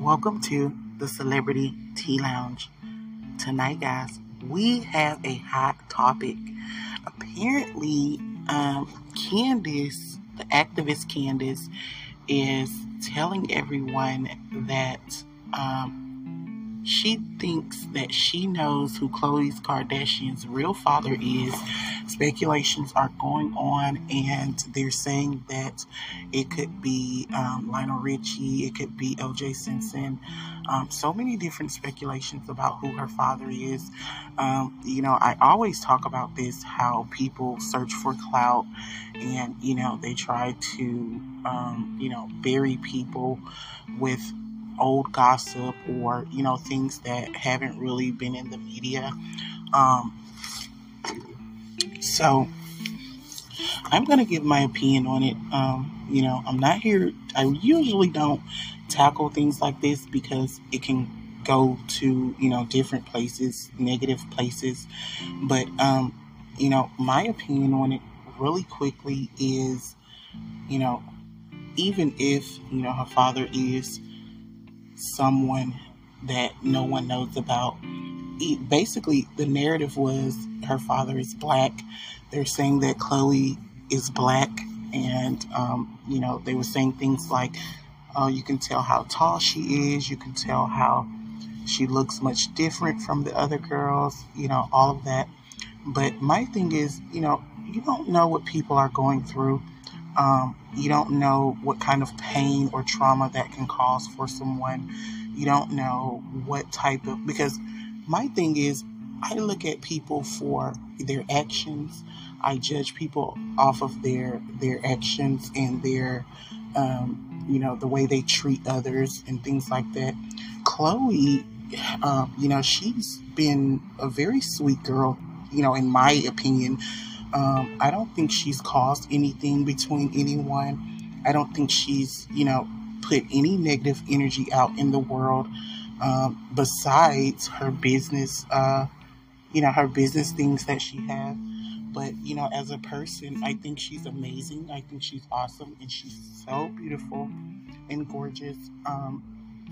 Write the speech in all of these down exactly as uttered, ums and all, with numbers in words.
Welcome to the Celebrity Tea Lounge. Tonight, guys, we have a hot topic. Apparently, um, Candace, the activist Candace, is telling everyone that um, she thinks that she knows who Khloe Kardashian's real father is. Speculations are going on, and they're saying that it could be um, Lionel Richie, it could be O J Simpson. Um, so many different speculations about who her father is. Um, you know, I always talk about this, how people search for clout, and, you know, they try to, um, you know, bury people with old gossip or, you know, things that haven't really been in the media. Um, so I'm going to give my opinion on it. Um, you know, I'm not here. I usually don't tackle things like this because it can go to, you know, different places, negative places. But, um, you know, my opinion on it really quickly is, you know, even if, you know, her father is someone that no one knows about, it, basically the narrative was her father is black. They're saying that Khloe is black, and um, you know, they were saying things like, oh, you can tell how tall she is, you can tell how she looks much different from the other girls, you know, all of that. But my thing is, you know, you don't know what people are going through. Um, you don't know what kind of pain or trauma that can cause for someone. You don't know what type of, because my thing is, I look at people for their actions. I judge people off of their their actions and their, um, you know, the way they treat others and things like that. Khloe, um, you know, she's been a very sweet girl, you know, in my opinion. Um, I don't think she's caused anything between anyone. I don't think she's, you know, put any negative energy out in the world, um, besides her business, uh, you know, her business things that she has. But, you know, as a person, I think she's amazing. I think she's awesome, and she's so beautiful and gorgeous. Um,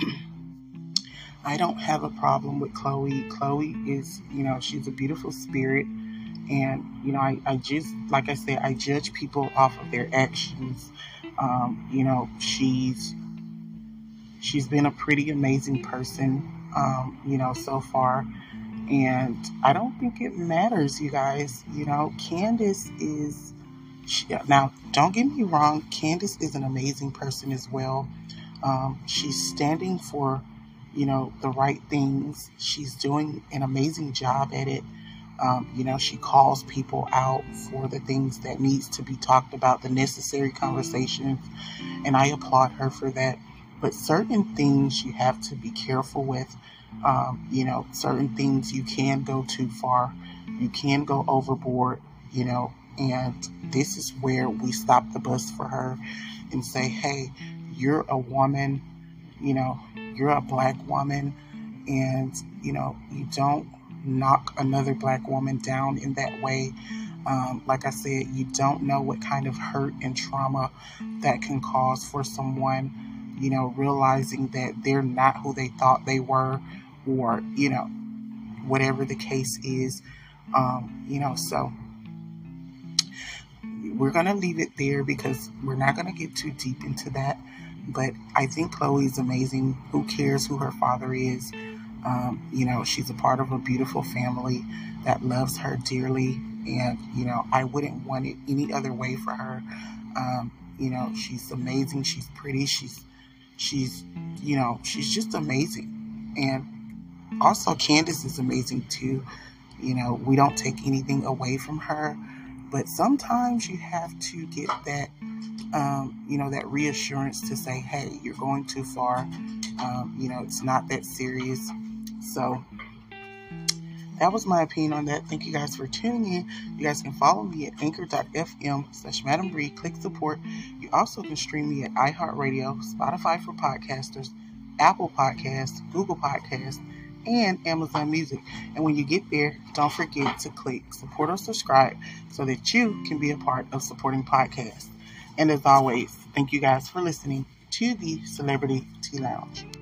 I don't have a problem with Khloe. Khloe is, you know, she's a beautiful spirit. And, you know, I, I just, like I said, I judge people off of their actions. Um, you know, she's, she's been a pretty amazing person, um, you know, so far. And I don't think it matters, you guys. You know, Candace is, she, now, don't get me wrong, Candace is an amazing person as well. Um, she's standing for, you know, the right things. She's doing an amazing job at it. Um, you know, she calls people out for the things that needs to be talked about, the necessary conversations, and I applaud her for that. But certain things you have to be careful with. Um, you know, certain things you can go too far. You can go overboard, you know, and this is where we stop the bus for her and say, hey, you're a woman, you know, you're a black woman, and, you know, you don't knock another black woman down in that way. Um, like I said, you don't know what kind of hurt and trauma that can cause for someone, you know, realizing that they're not who they thought they were, or, you know, whatever the case is. Um, you know, so we're going to leave it there because we're not going to get too deep into that. But I think Khloe is amazing. Who cares who her father is? Um, you know, she's a part of a beautiful family that loves her dearly. And, you know, I wouldn't want it any other way for her. Um, you know, she's amazing. She's pretty. She's, she's, you know, she's just amazing. And also Candace is amazing too. You know, we don't take anything away from her. But sometimes you have to get that, um, you know, that reassurance to say, hey, you're going too far. Um, you know, it's not that serious. So that was my opinion on that. Thank you guys for tuning in. You guys can follow me at anchor.fm slash Madam Bree. Click support. You also can stream me at iHeartRadio, Spotify for podcasters, Apple Podcasts, Google Podcasts, and Amazon Music. And when you get there, don't forget to click support or subscribe so that you can be a part of supporting podcasts. And as always, thank you guys for listening to the Celebrity Tea Lounge.